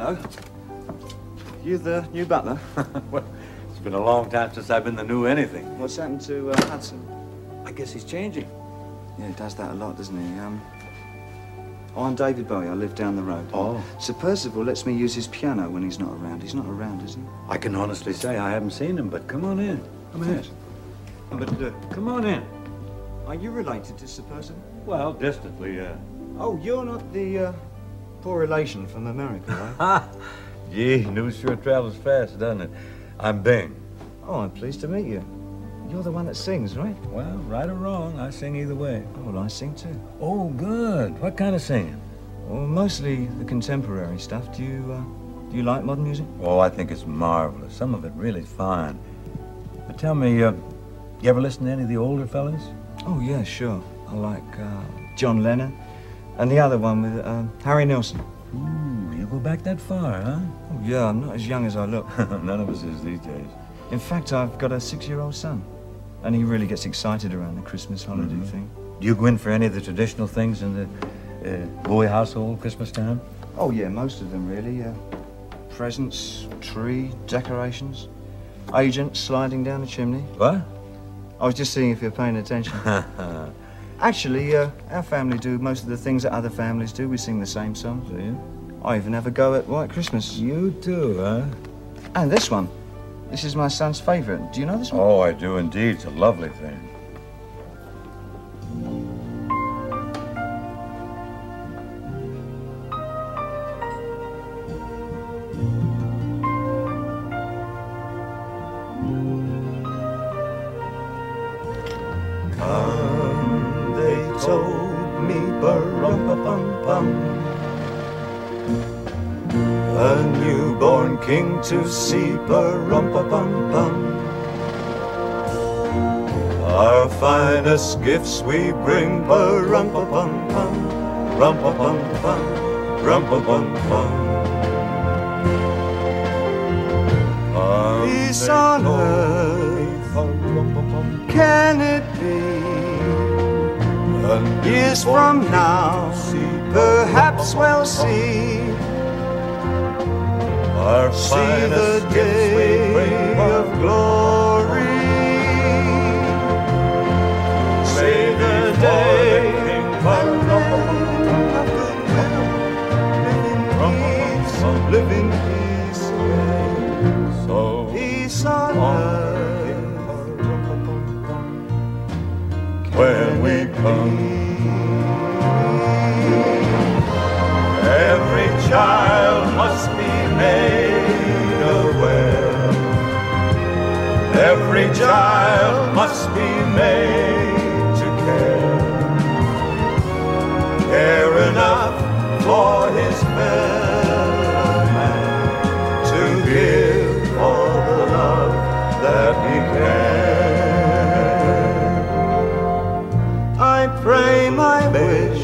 Hello. You the new butler? Well, it's been a long time since I've been the new anything. What's happened to Hudson? I guess he's changing. Yeah, he does that a lot, doesn't he? I'm David Bowie. I live down the road. Oh. Sir Percival lets me use his piano when he's not around. He's not around, is he? I can honestly say I haven't seen him, but come on in. Come in. But Come on in. are you related to Sir Percival? Well, distantly, yeah. Oh, you're not the poor relation from America, right? Ha! Gee, news sure travels fast, doesn't it? I'm Bing. Oh, I'm pleased to meet you. You're the one that sings, right? Well, right or wrong, I sing either way. Oh, well, I sing too. Oh, good. What kind of singing? Well, mostly the contemporary stuff. Do you like modern music? Oh, I think it's marvelous. Some of it really fine. But tell me, you ever listen to any of the older fellas? Oh, yeah, sure. I like John Lennon and the other one with Harry Nilsson. Ooh, you go back that far, huh? Oh, yeah, I'm not as young as I look. None of us is these days. In fact, I've got a 6-year-old son, and he really gets excited around the Christmas holiday thing. Do you go in for any of the traditional things in the Bowie household Christmas time? Oh, yeah, most of them, really. Presents, tree, decorations, agents sliding down the chimney. What? I was just seeing if you're paying attention. Actually, our family do most of the things that other families do. We sing the same songs. Do you? I even have a go at White Christmas. You too, huh? And this one. This is my son's favorite. Do you know this one? Oh, I do indeed. It's a lovely thing. Come, they told me, ba-rum-pa-pum-pum, a newborn king to see, ba-rum-pa-pum-pum. Our finest gifts we bring, ba-rum-pa-pum-pum, rum-pa-pum-pum, rum-pa-pum-pum. Peace on earth, can it be? Years from now, perhaps we'll see. Our See the day of glory. See the day of goodwill. Live in peace again. So Peace on earth. when we come, Every child must be made aware. Every child must be made to care enough for his fellow man, to give all the love that he can. I pray my wish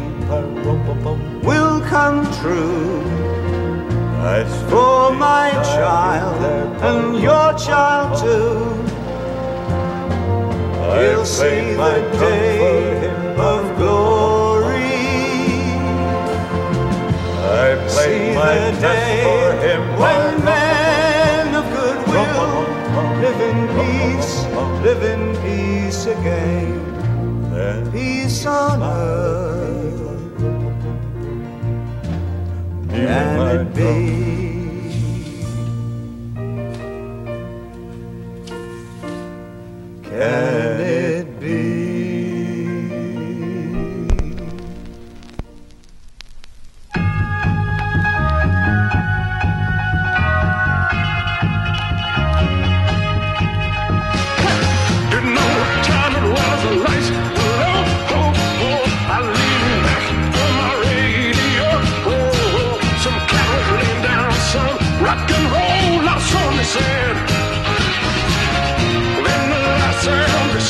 will come true for my child and your child too. He'll see the day of glory. I play my best for him when men of goodwill live in peace again. Peace on earth. Can it be? Can it be? Didn't know what time it was, the lights were low. Oh, oh, I leaned back on my radio. Oh, oh, some cat was laying down some rock and roll, lost on the sand. Then the lights turned on the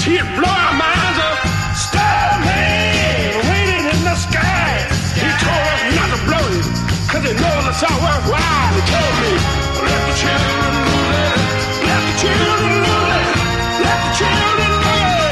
he'd blow our minds up. Starman waiting in the sky. He told us not to blow it, 'cause he knows it's all worthwhile. He told me, let the children live, let the children live, let the children live.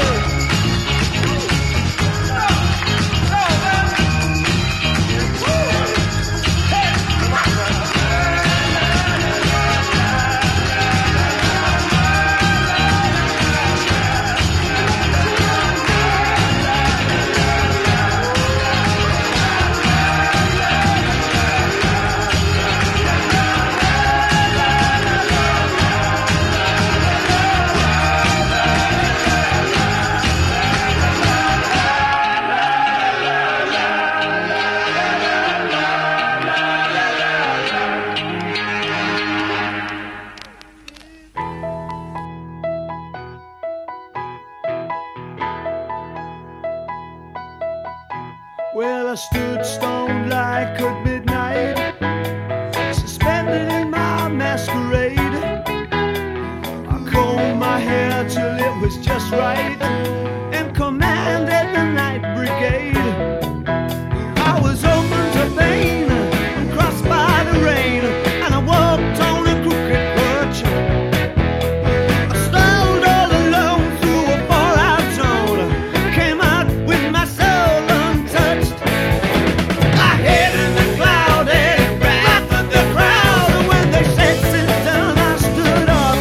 Well, I stood stoned like at midnight, suspended in my masquerade. I combed my hair till it was just right and commanded the night brigade. I was open to pain, crossed by the rain, and I walked on a crooked perch. I strolled all alone through a fallout zone, came out with my soul untouched. I hid in the clouded wrath of the crowd. When they said sit down, I stood up.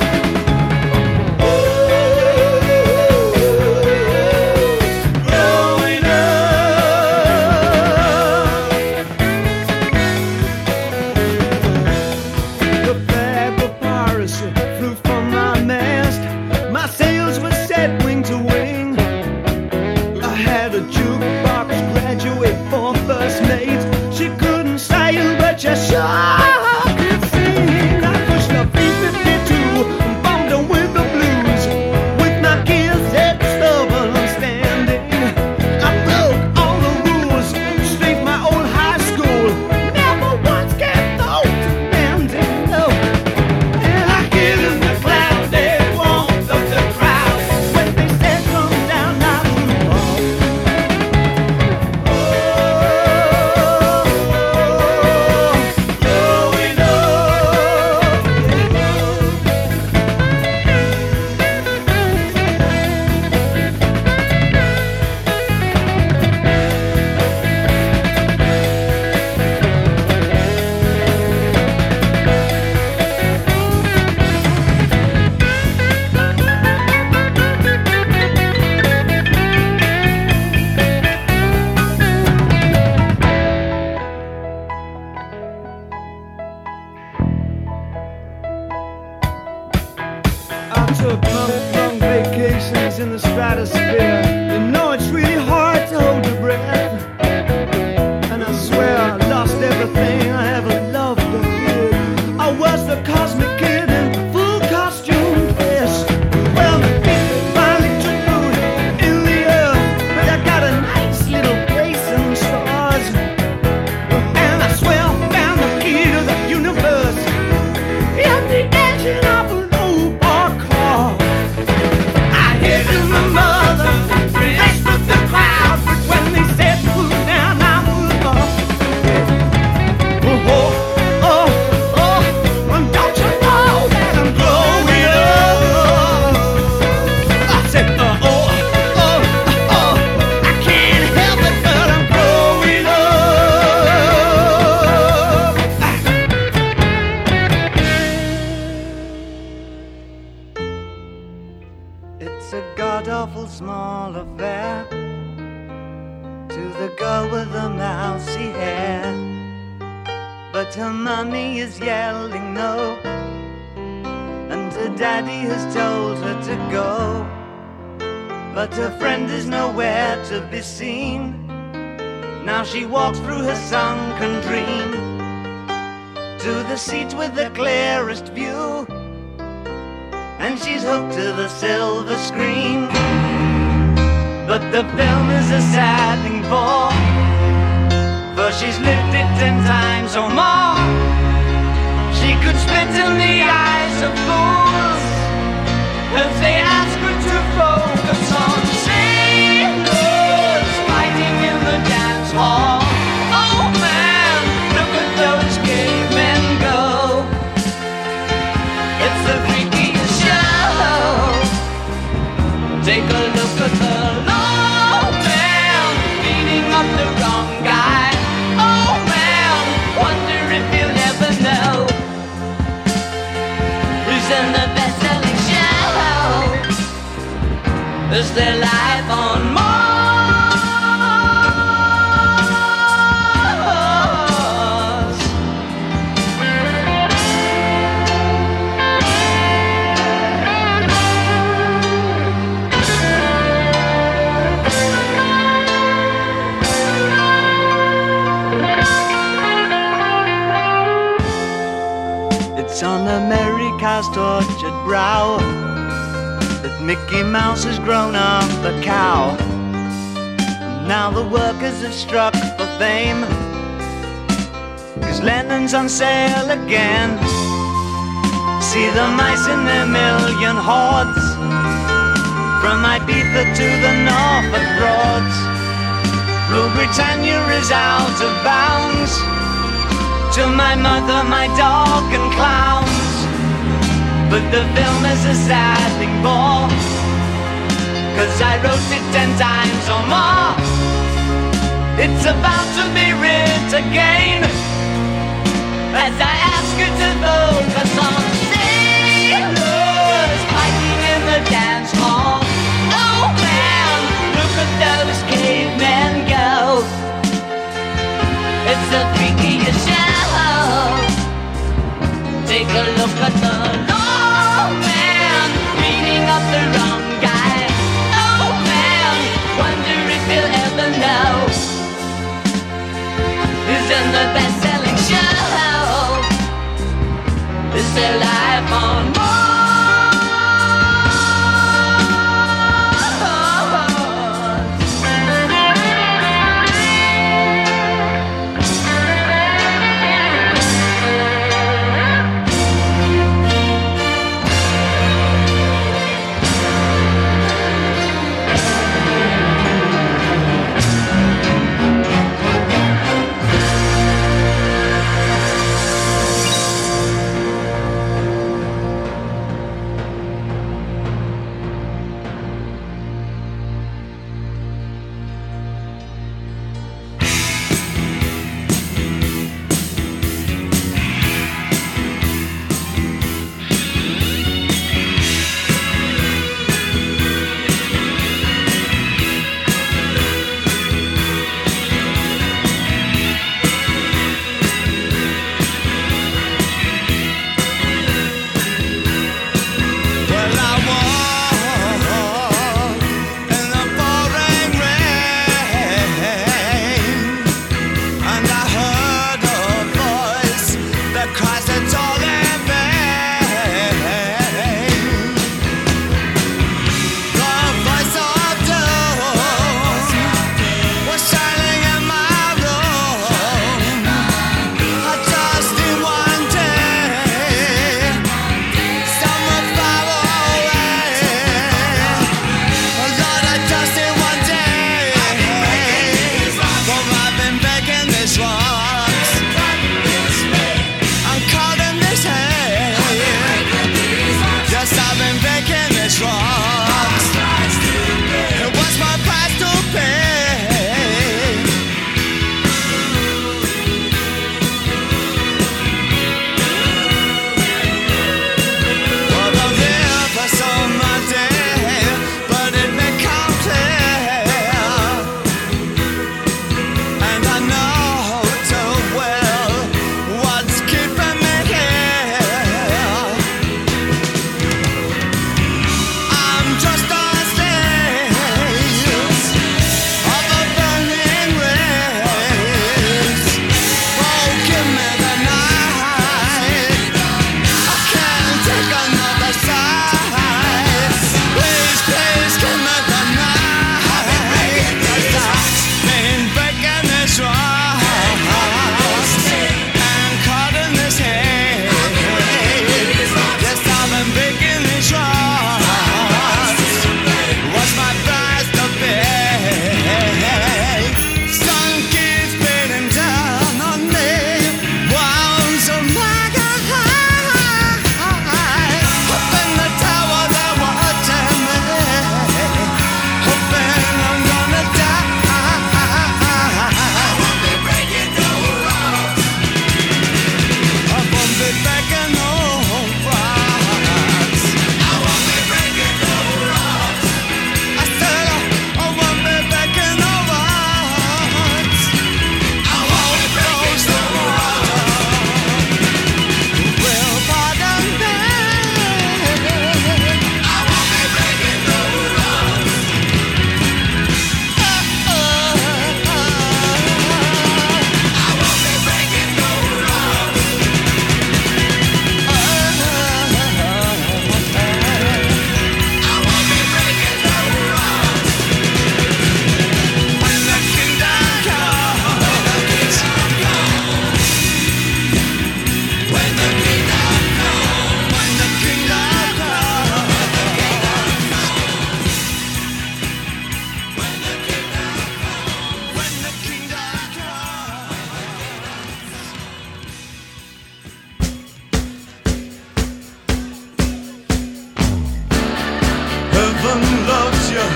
Growing up, the bag of piracy flew from my mast. My sails were set wing to wing. I had a jukebox graduate for first mate. She couldn't sail, but she sure could sing. I pushed a B-52 and bombed her with the blues, with my gears set stubborn and standing. I broke all the rules, straight my old high school. Never once gave thought to bending, no. And I hid in the clouded warmth of the crowd. When they said come down, I would walk. Growing up. I took long vacations in the stratosphere. You know it's really hard to hold your breath. And I swear I lost everything I ever loved or did. I was the cosmic kid in full costume dress. Well, the people finally took root in the earth, but I got a nice little place in the stars. And I swear I found the key to the universe in the engine of a low-bar car. I hid in the mother, rest with the crowd, but when they said pull down, I was off. Oh, oh, oh, oh, and don't you know that I'm growing up? I said, oh, oh, oh, oh, I can't help it, but I'm growing up. It's a god-awful small affair to the girl with the mousy hair, but her mummy is yelling no, and her daddy has told her to go, but her friend is nowhere to be seen. Now she walks through her sunken dream to the seat with the clearest view, and she's hooked to the silver screen. But the film is a sad thing for she's lived it 10 times or more. She could spit in the eyes of fools if they ask her to focus. the freakiest show. Take a look at the low man beating up the wrong guy. Oh man, wonder if you'll ever know who's in the best-selling show. Is there life on Mars? It's on America's tortured brow that Mickey Mouse has grown up a cow. Now the workers have struck for fame, 'cause Lennon's on sale again. See the mice in their million hordes, from Ibiza to the Norfolk Broads. Rule Britannia is out of bounds, to my mother, my dog and clowns. But the film is a sad thing more, 'cause I wrote it 10 times or more. It's about to be writ again, as I ask you to focus on sailors fighting in the dance hall. Oh man, look at those cavemen go. It's the freakiest show. Take a look at the low man beating up the wrong guy. Oh man, wonder if you'll ever know who's in the best-selling show. Is there life on Mars? heaven loves you.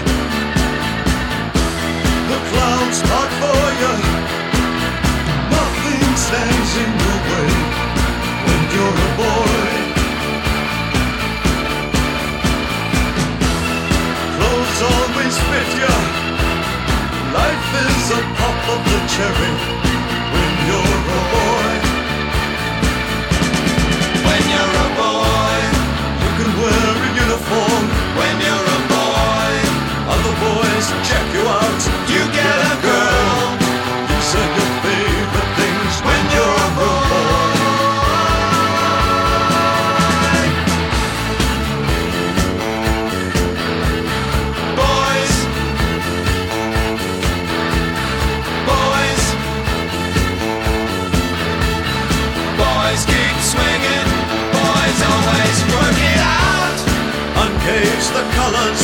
The clouds part for you. Nothing stands in your way when you're a boy. Clothes always fit you. Life is a pop of the cherry when you're a boy. When you're a boy, you can wear a uniform. When you're a boy, other boys check you out. You get a girl. These are your favorite things when you're a boy. Boys, boys, boys keep swinging. Boys always work it out. Uncage the colors.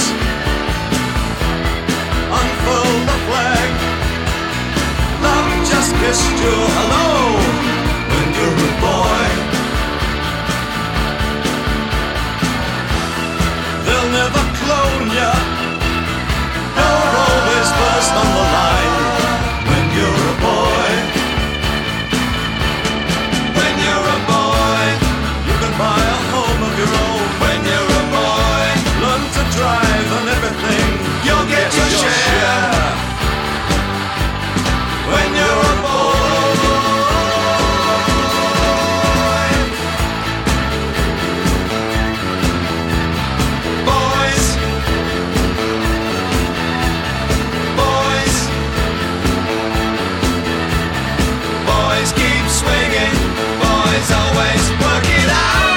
Unfurl the flag. Love just kissed you hello when you're a boy. They'll never clone ya. You're always first on the line when you're a boy. When you're a boy, you can buy a home of your own. When you're a boy, learn to drive and everything. You'll get your share. When you're a boy. Boys, boys, boys keep swinging. Boys always work it out.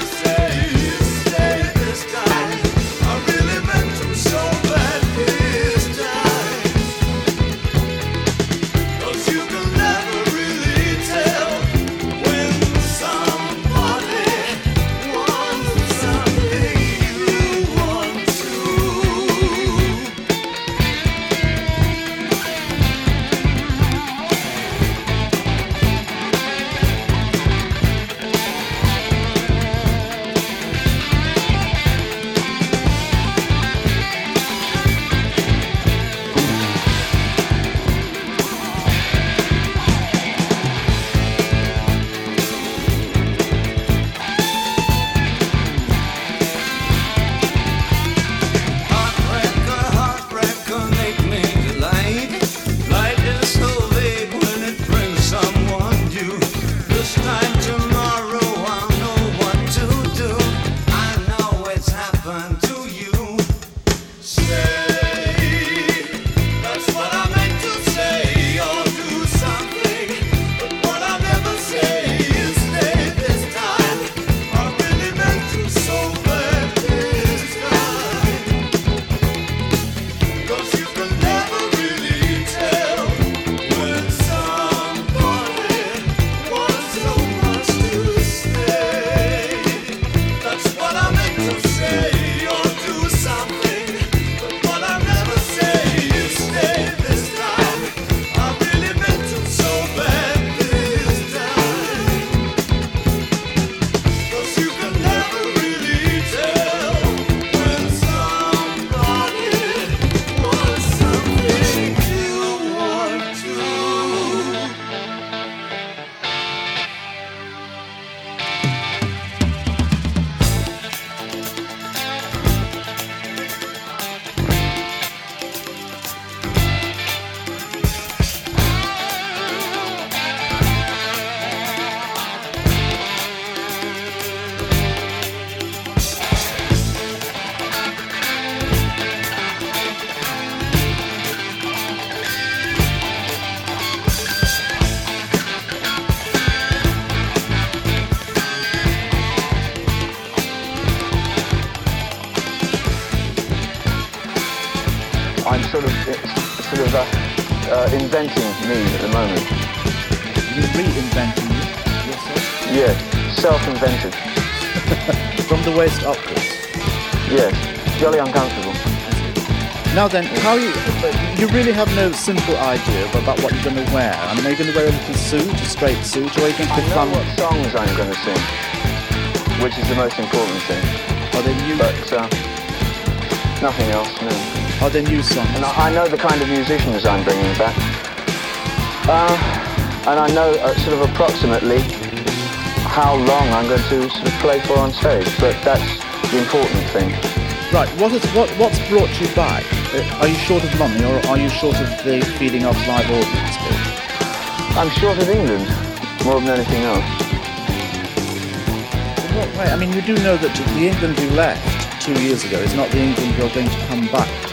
Stay this time. I really meant to so badly. I'm sort of inventing me at the moment. You're reinventing yourself? Yes, self-invented. From the waist upwards? Yes, jolly uncomfortable. Now then, you really have no simple idea about what you're going to wear. I mean, are you going to wear a little suit, a straight suit, or are you going to I know what songs I'm going to sing, which is the most important thing. Are they new? But nothing else, no. Are they new songs? And I know the kind of musicians I'm bringing back. And I know sort of approximately how long I'm going to sort of play for on stage, but that's the important thing. Right, what's brought you back? Are you short of money, or are you short of the feeling of live audience? I'm short of England, more than anything else. In what way? I mean, you do know that the England you left 2 years ago is not the England you're going to come back to.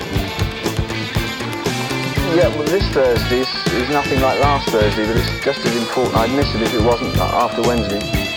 Yeah, well, this Thursday is nothing like last Thursday, but it's just as important. I'd miss it if it wasn't after Wednesday.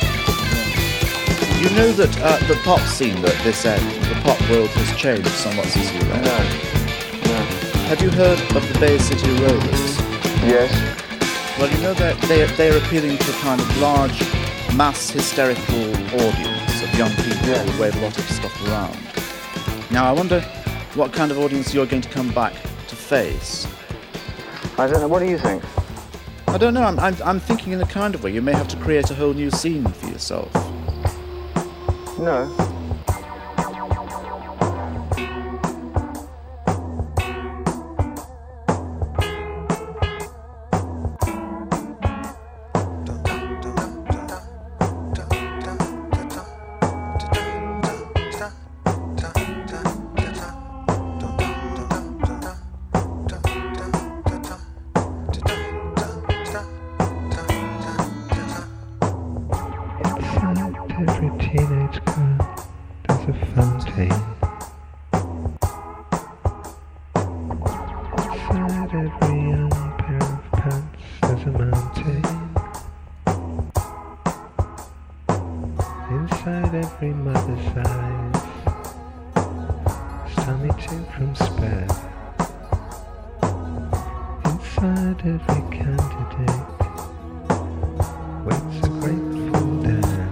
You know that the pop scene at this end, the pop world has changed somewhat since you left. No. Have you heard of the Bay City Rollers? Yes. Well, you know that they're appealing to a kind of large, mass hysterical audience of young people who wave a lot of stuff around. Now, I wonder what kind of audience you're going to come back to face. I don't know. What do you think? I don't know. I'm thinking in a kind of way. You may have to create a whole new scene for yourself. No. Every teenage girl does a fountain. Inside every young pair of pants there's a mountain. Inside every mother's eyes, Tommy Tim from Spare. Inside every candidate waits a grateful dad.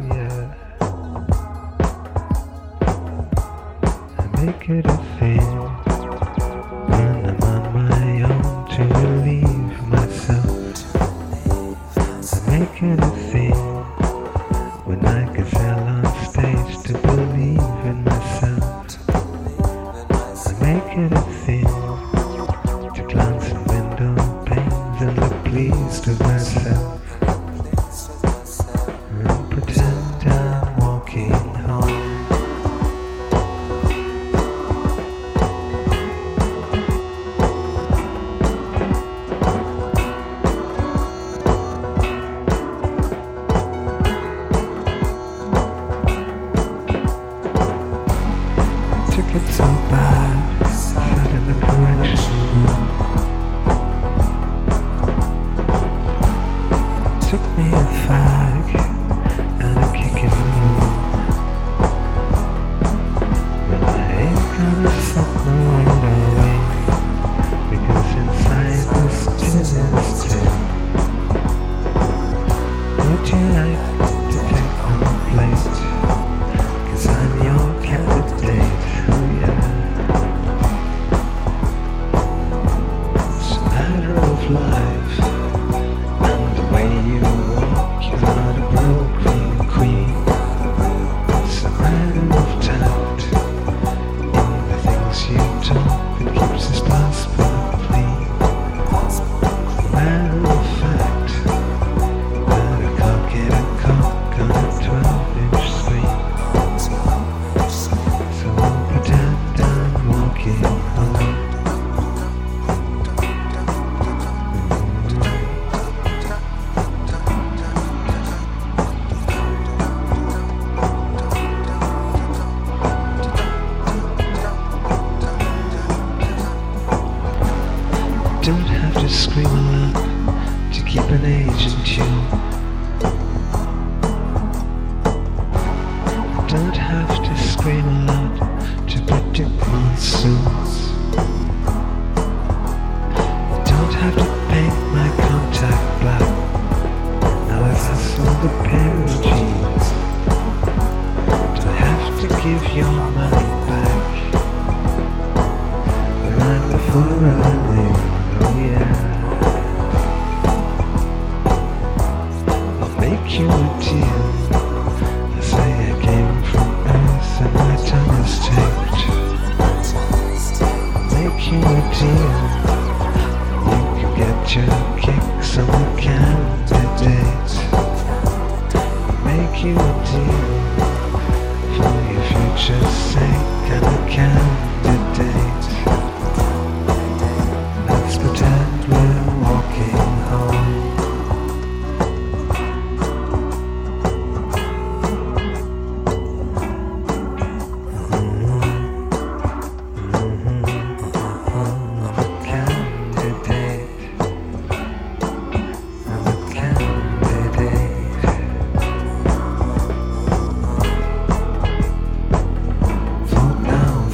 Make it a thing when I'm on my own to relieve myself. I make it a thing when I gazelle on stage to believe in myself. I make it a thing to glance in window panes and look pleased with myself and pretend I'm walking home. It's so bad, sat in the correction room. Took me a fag and a kick in the room. Well, I ain't gonna suck no one away, because inside this tin is tin. Would you like to take my plate? 'Cause I'm your candidate.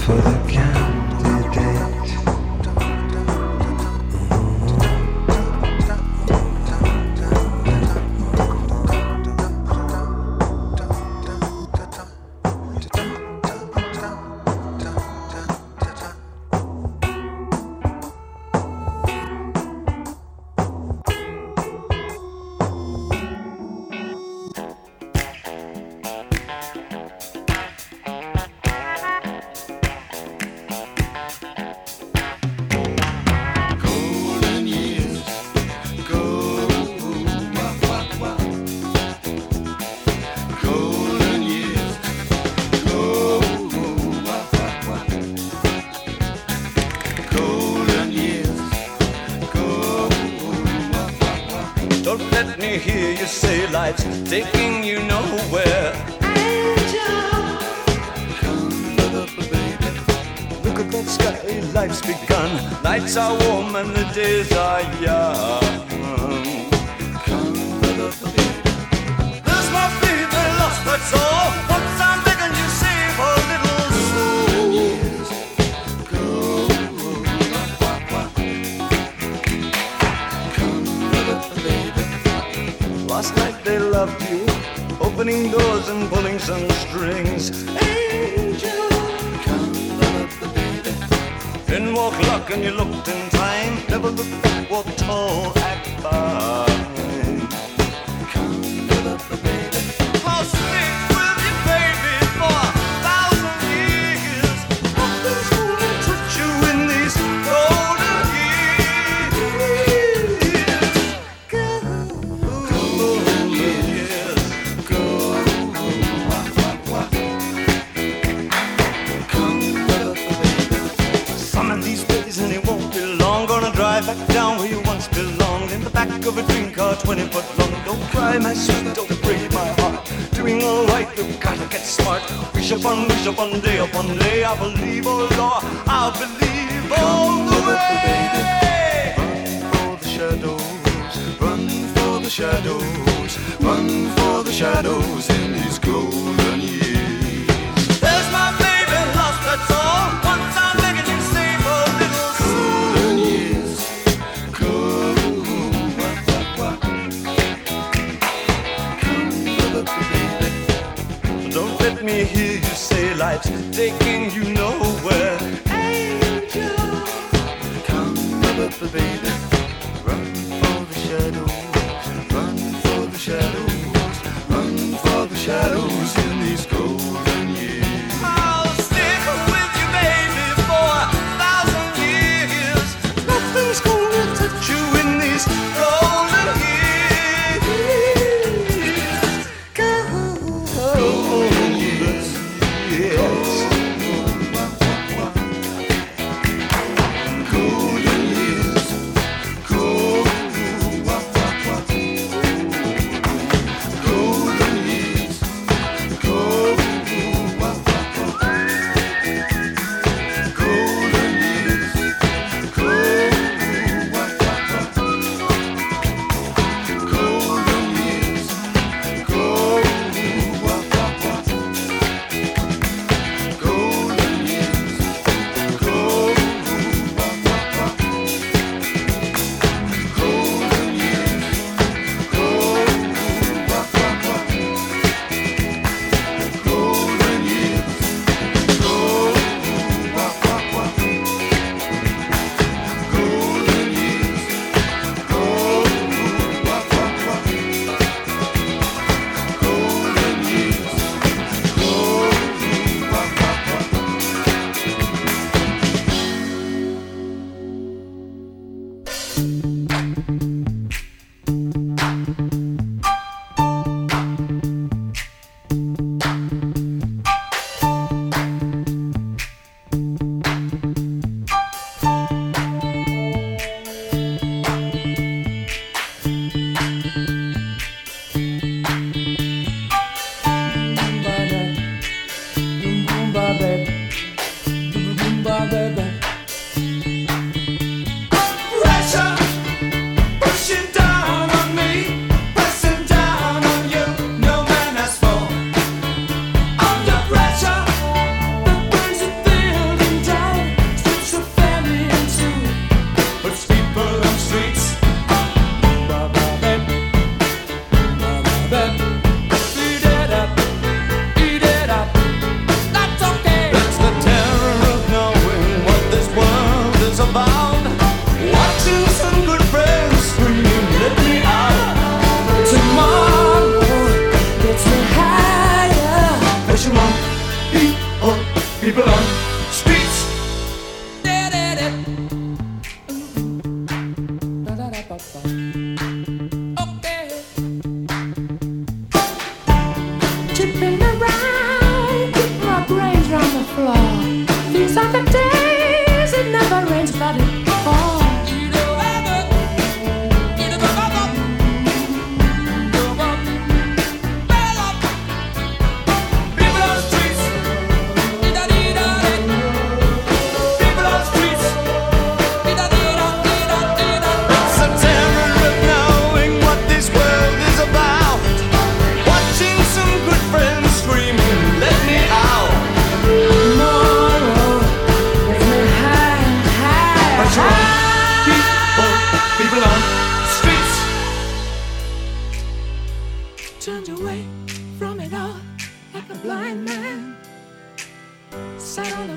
for the candidate. Don't let me hear you say life's taking you nowhere. Angel, come up, baby. Look at that sky, life's begun. Nights are warm and the days are young. Come up, baby. There's my baby lost, that's all. Once I'm begging you, save a little soul. Years go. Last night they loved you, opening doors and pulling some strings. Angel, come up, baby. Then walk luck and you looked in time. Never looked back, walk tall, act fine. Come up, baby. I'll stick with you, baby, for 1,000 years. Nothing's gonna touch you in these golden years. Back down where you once belonged, in the back of a dream car 20 foot long. Don't cry, my sweet, don't break my heart. Doing all right, you've gotta get smart. Wish upon day upon day. I believe, oh Lord, I believe all the way. Run for the shadows, run for the shadows, run for the shadows in these golden years. There's my baby lost, that's all. Once I'm begging you, save a little golden years. Don't let me hear you say life's taking you nowhere. Angel, come up, baby. Run for the shadows, run for the shadows, run for the shadows in these golden years. I'll stick with you, baby, for 1,000 years. Nothing's gonna touch you in these golden years. Golden years, yes.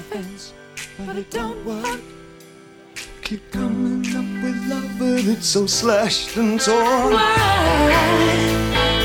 offense, but it don't work. Keep coming up with love, but it's so slashed and torn. Why?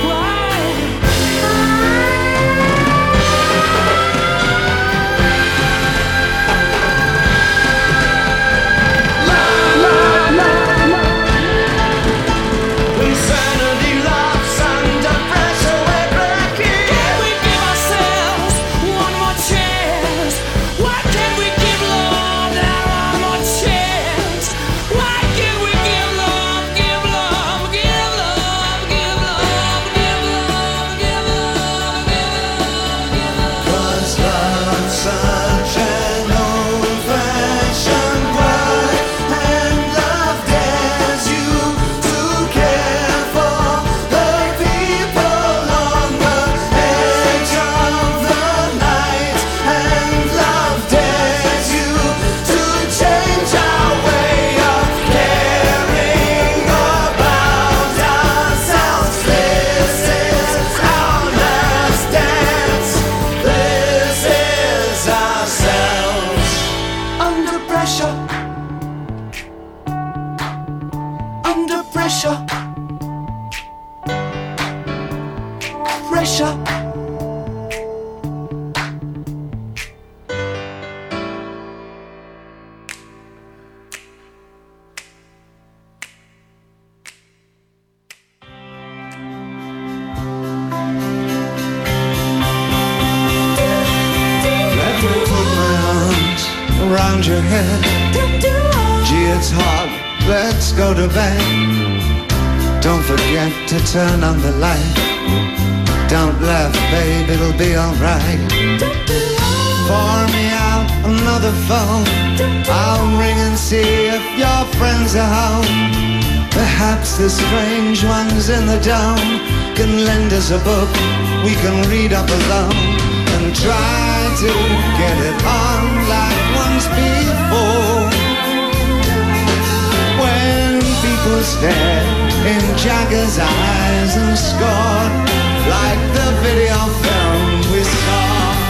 Around your head, gee, it's hot, let's go to bed. Don't forget to turn on the light. Don't laugh, babe, it'll be alright. Pour me out another phone, I'll ring and see if your friends are home. Perhaps the strange ones in the dome can lend us a book we can read up alone, and try to get it on like once before. When people stare in Jagger's eyes and score like the video film we saw.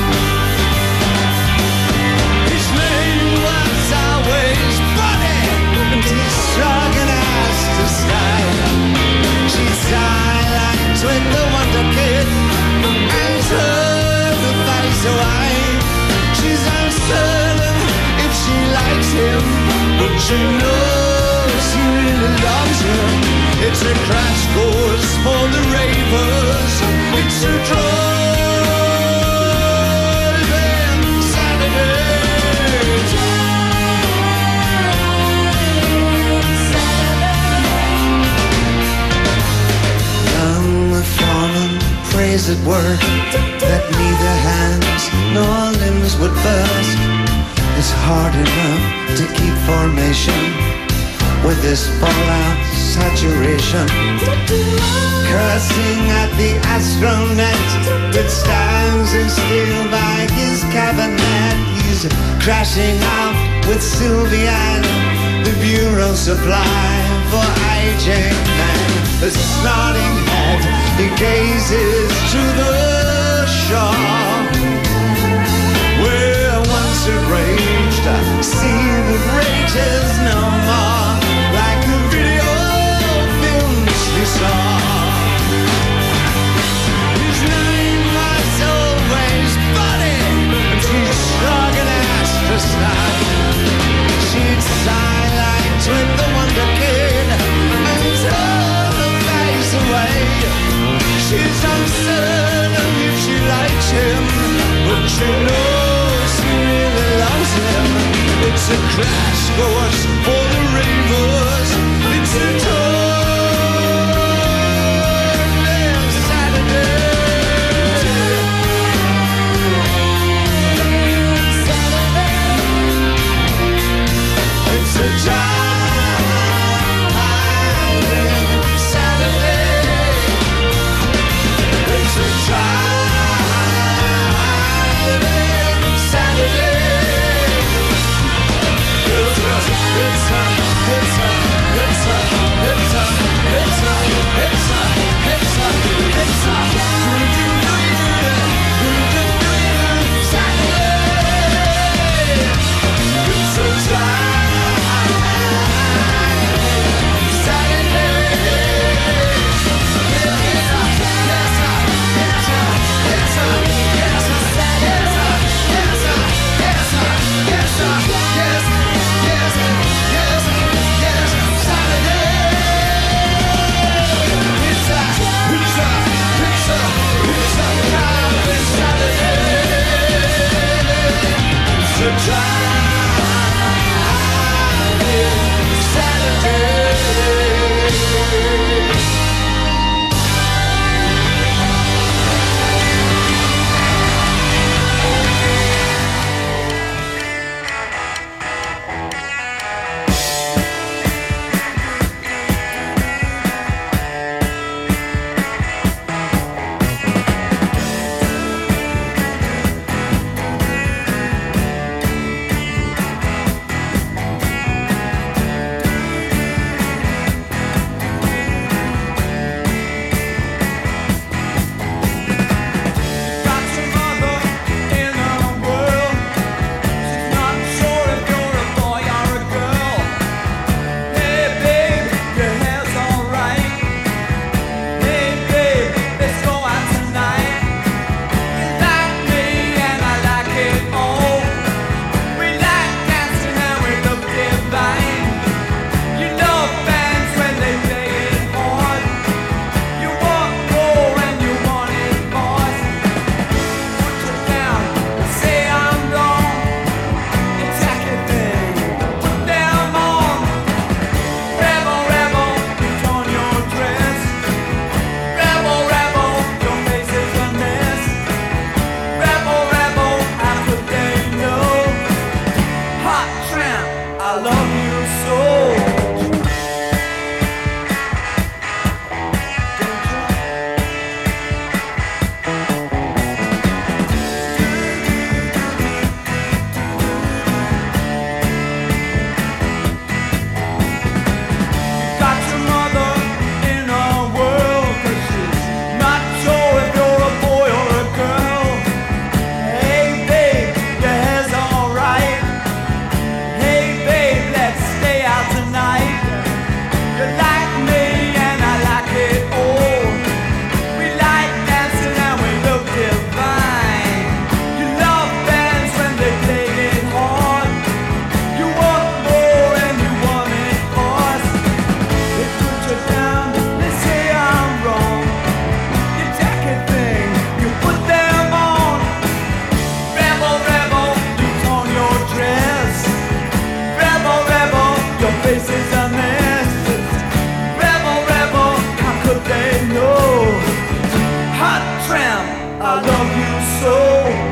His name was always Buddy, and he's struggling as to style. She's silent with the Wonder Kid and turned the face away. She's uncertain if she likes him, but she knows he really loves her. It's a crash course for the ravers. It's a driving Saturday. Down the fallen praise at work that neither hands nor limbs would burst. It's hard enough to keep formation with this fallout saturation. Cursing at the astronet that stands still by his cabinet. He's crashing out with Sylvian, the bureau supply for aging men. The snorting head, he gazes to the shore where once it raged. I see that rages no more, like the video films we saw. His name was always Buddy, and she's struggling as to stop. She'd silent with the Wonder Kid and turn her face away. She's uncertain if she likes him, faces a mess. Rebel, rebel, how could they know? Hot tramp, I love you so.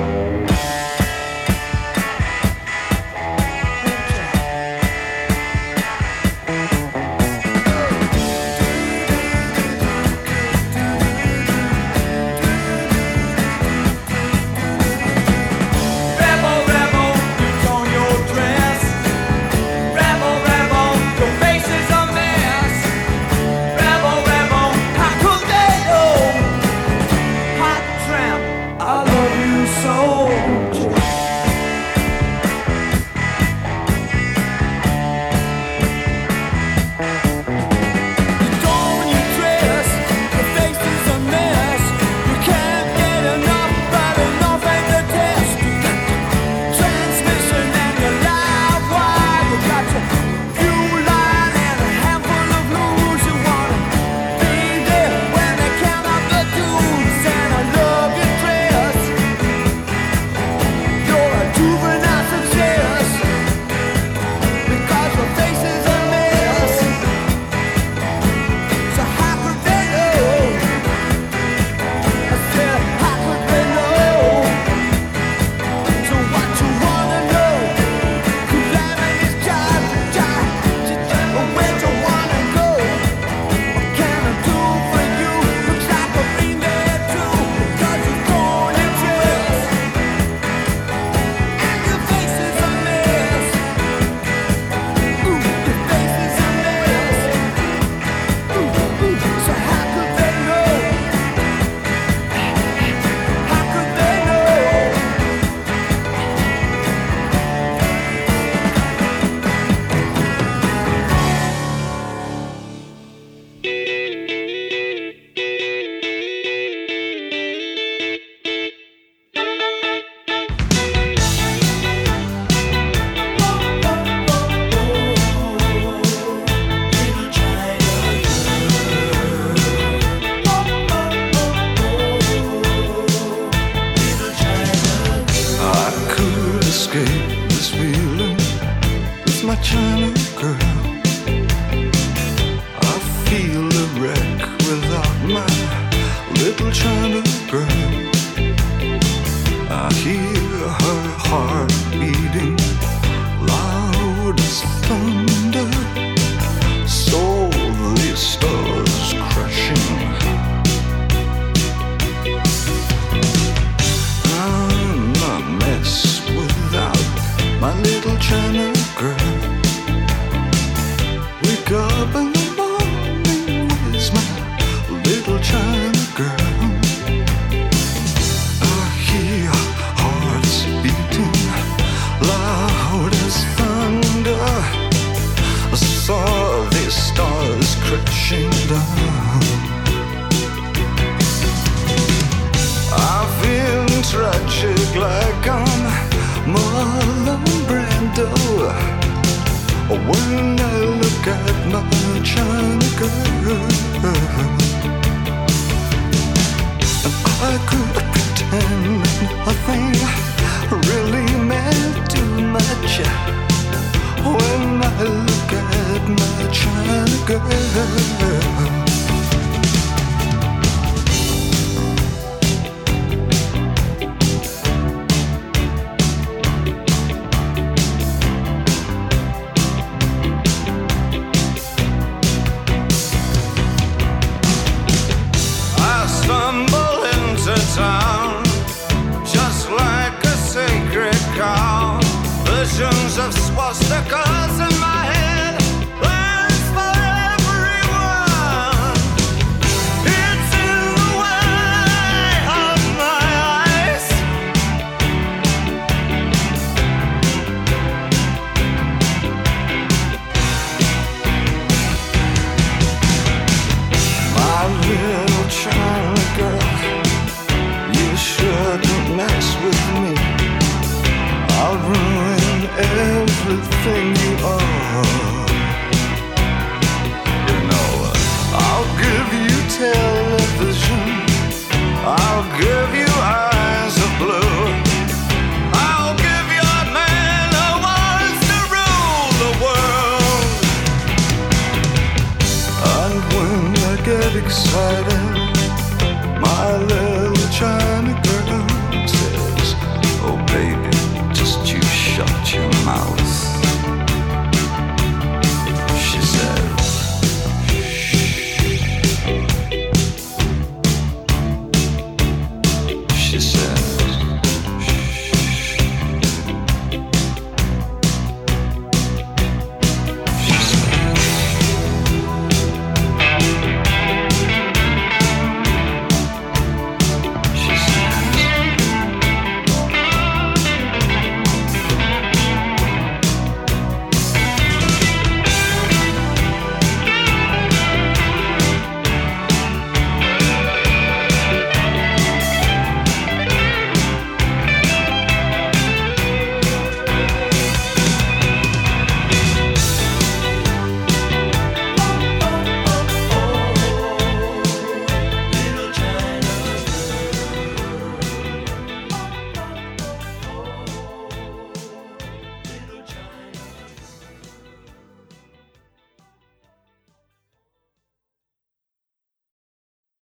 Everything you are. excited.